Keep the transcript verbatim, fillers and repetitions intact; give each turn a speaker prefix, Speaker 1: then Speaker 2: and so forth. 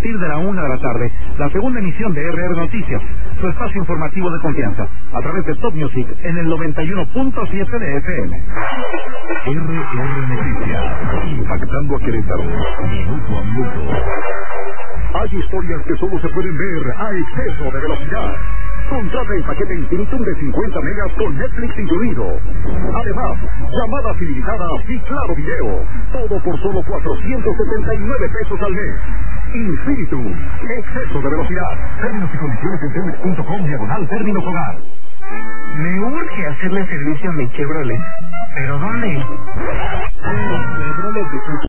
Speaker 1: partir de la una de la tarde, la segunda emisión de R R Noticias, su espacio informativo de confianza, a través de Top Music en el noventa y uno punto siete de F M.
Speaker 2: R R Noticias, impactando a Querétaro, minuto a minuto. Hay historias que solo se pueden ver a exceso de velocidad. Contrata el paquete Infinitum de cincuenta megas con Netflix incluido. Además, llamadas ilimitadas y claro video. Todo por solo cuatrocientos setenta y nueve pesos al mes. Infinitum, exceso de velocidad. Términos y condiciones en telmex punto com diagonal términos hogar.
Speaker 3: Me urge hacerle servicio a mi Chevrolet. ¿Pero dónde? Chevrolet de